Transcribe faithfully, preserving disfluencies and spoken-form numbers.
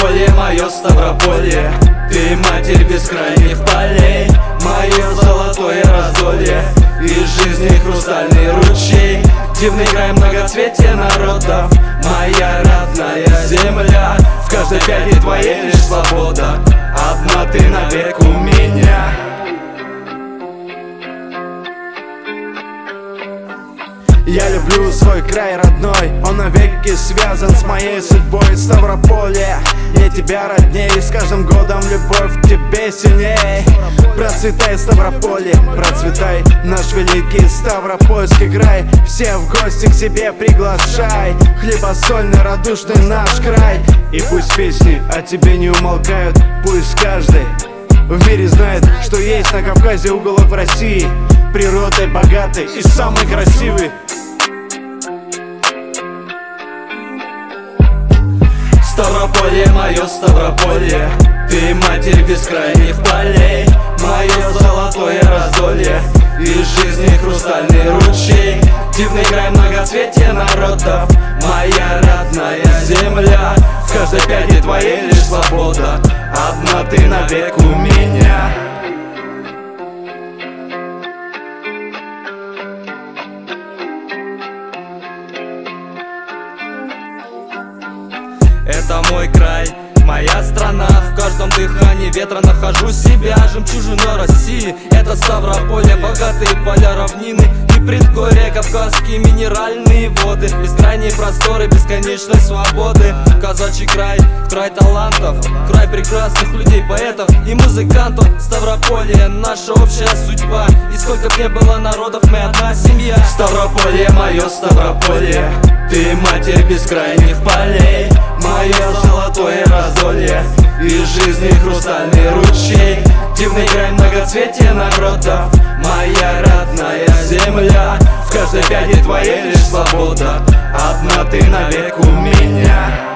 Ставрополье, мое Ставрополье, ты матерь бескрайних полей, мое золотое раздолье, из жизни хрустальный ручей. Дивный край, многоцветие народов, моя родная земля. В каждой пяти твоей лишь свобода, одна ты навек у меня. Я люблю свой край родной, он навеки связан с моей судьбой. Ставрополье, мне тебя родней, с каждым годом любовь к тебе сильней. Процветай, Ставрополье, процветай, наш великий Ставропольский край. Все в гости к себе приглашай, хлебосольный, радушный наш край. И пусть песни о тебе не умолкают, пусть каждый в мире знает, что есть на Кавказе уголок в России, природой богатый и самый красивый. Ставрополье, мое Ставрополье, ты матерь бескрайних полей, мое золотое раздолье, из жизни хрустальный ручей. Дивный край, многоцветие народов, моя родная земля. В каждой пяти твоей лишь свобода, одна ты навек у меня. Это мой край, моя страна. В каждом дыхании ветра нахожу себя. Жемчужина России, это Ставрополье. Богатые поля, равнины и предгорья, кавказские минеральные воды, бескрайние просторы бесконечной свободы. Казачий край, край талантов, край прекрасных людей, поэтов и музыкантов. Ставрополье, наша общая судьба, и сколько б не было народов, мы одна семья. Ставрополье, мое Ставрополье, ты матерь бескрайних полей, мое золотое раздолье, из жизни хрустальный ручей. Дивный край, многоцветие народов, моя родная земля. В каждой пяти твоей лишь свобода, одна ты навек у меня.